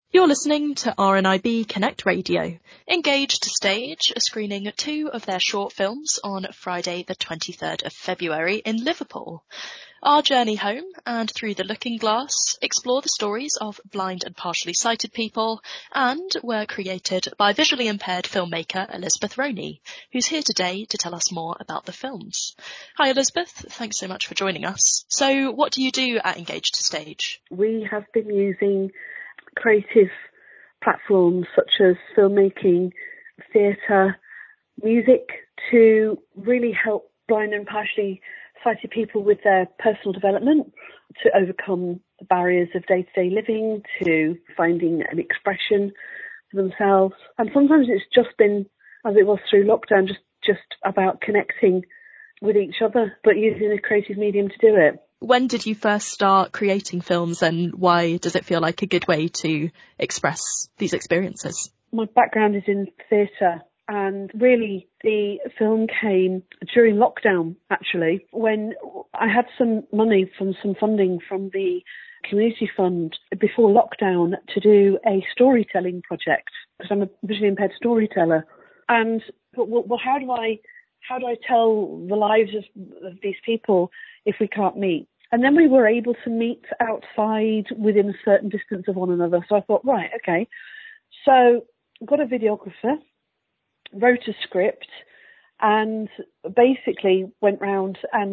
You're listening to RNIB Connect Radio. Engaged Stage are screening 2 of their short films on Friday the 23rd of February in Liverpool. Our Journey Home and Through the Looking Glass explore the stories of blind and partially sighted people and were created by visually impaired filmmaker Elizabeth Roney, who's here today to tell us more about the films. Hi Elizabeth, thanks so much for joining us. So what do you do at Engaged Stage? We have been using creative platforms such as filmmaking, theatre, music to really help blind and partially sighted people with their personal development, to overcome the barriers of day-to-day living, to finding an expression for themselves. And sometimes it's just been, as it was through lockdown, just about connecting with each other, but using a creative medium to do it. When did you first start creating films, and why does it feel like a good way to express these experiences? My background is in theatre, and really the film came during lockdown, actually, when I had some money from some funding from the Community Fund before lockdown to do a storytelling project, because I'm a visually impaired storyteller. And well, how do I tell the lives of these people if we can't meet? And then we were able to meet outside within a certain distance of one another. So I thought, right, okay. So got a videographer, wrote a script, and basically went round and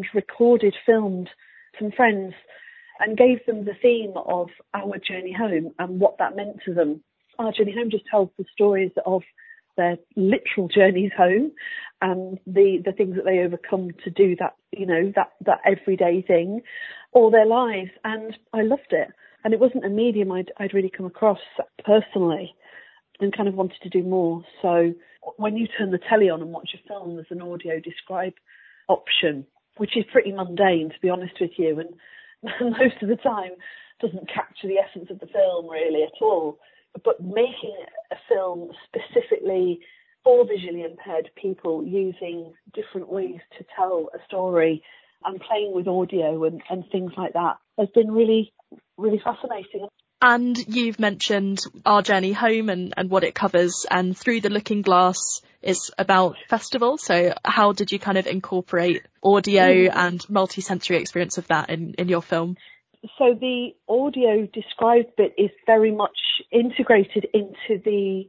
filmed some friends and gave them the theme of our journey home and what that meant to them. Our journey home just tells the stories of their literal journeys home and the things that they overcome to do that, that everyday thing all their lives. And I loved it. And it wasn't a medium I'd really come across personally and kind of wanted to do more. So when you turn the telly on and watch a film, there's an audio describe option, which is pretty mundane, to be honest with you. And most of the time doesn't capture the essence of the film really at all. But making a film specifically for visually impaired people using different ways to tell a story and playing with audio and things like that has been really, really fascinating. And you've mentioned Our Journey Home and what it covers, and Through the Looking Glass is about festivals. So how did you kind of incorporate audio and multi-sensory experience of that in your film? So the audio described bit is very much integrated into the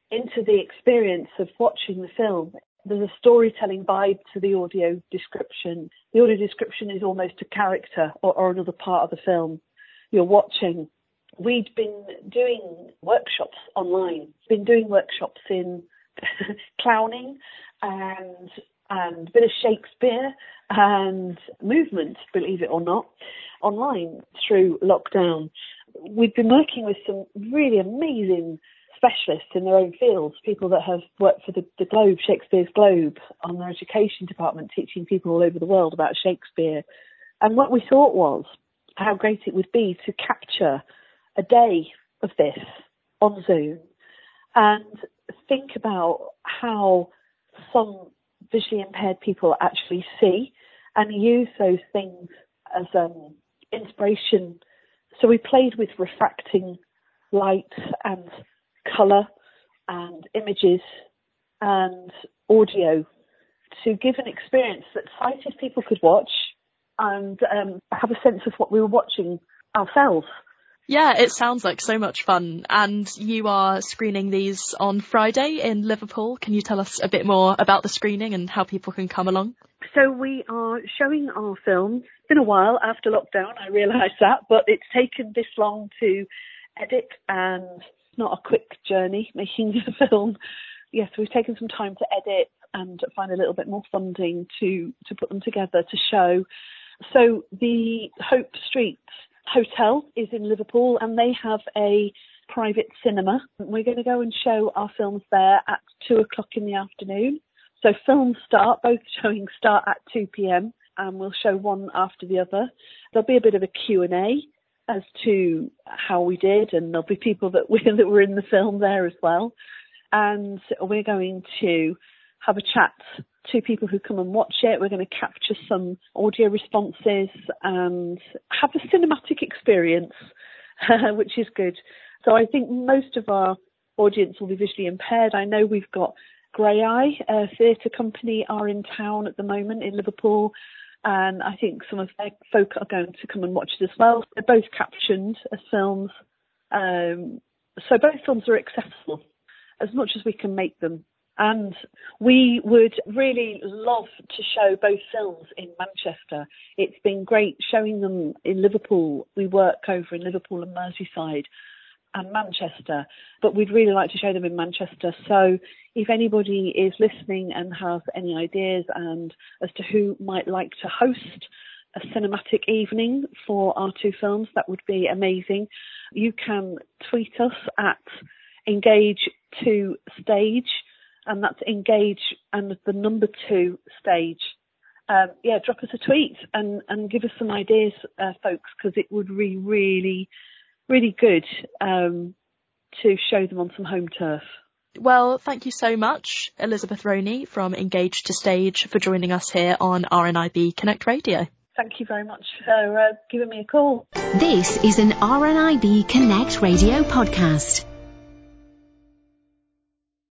experience of watching the film. There's a storytelling vibe to the audio description. The audio description is almost a character or another part of the film you're watching. We'd been doing workshops online, been doing workshops in clowning and a bit of Shakespeare and movement, believe it or not, online through lockdown. We've been working with some really amazing specialists in their own fields, people that have worked for the Globe, Shakespeare's Globe, on their education department, teaching people all over the world about Shakespeare. And what we thought was how great it would be to capture a day of this on Zoom and think about how some visually impaired people actually see and use those things as inspiration. So we played with refracting light and colour and images and audio to give an experience that sighted people could watch and have a sense of what we were watching ourselves. Yeah, it sounds like so much fun. And you are screening these on Friday in Liverpool. Can you tell us a bit more about the screening and how people can come along? So we are showing our film. It's been a while after lockdown, I realise that, but it's taken this long to edit and it's not a quick journey making a film. Yes, we've taken some time to edit and find a little bit more funding to put them together to show. So the Hope Street Hotel is in Liverpool and they have a private cinema. We're going to go and show our films there at 2:00 in the afternoon. So films both showings start at 2 p.m. and we'll show one after the other. There'll be a bit of a Q&A as to how we did, and there'll be people that were in the film there as well. And we're going to have a chat to people who come and watch it. We're going to capture some audio responses and have a cinematic experience, which is good. So I think most of our audience will be visually impaired. I know we've got Grey Eye, a theatre company, are in town at the moment in Liverpool, and I think some of their folk are going to come and watch it as well. They're both captioned as films, so both films are accessible as much as we can make them. And we would really love to show both films in Manchester. It's been great showing them in Liverpool. We work over in Liverpool and Merseyside and Manchester, but we'd really like to show them in Manchester. So if anybody is listening and has any ideas and as to who might like to host a cinematic evening for our two films, that would be amazing. You can tweet us at Engage2Stage, and that's Engage and the number 2 stage. Drop us a tweet and give us some ideas, folks, because it would be really, really good to show them on some home turf. Well, thank you so much, Elizabeth Roney from Engage to Stage, for joining us here on RNIB Connect Radio. Thank you very much for giving me a call. This is an RNIB Connect Radio podcast.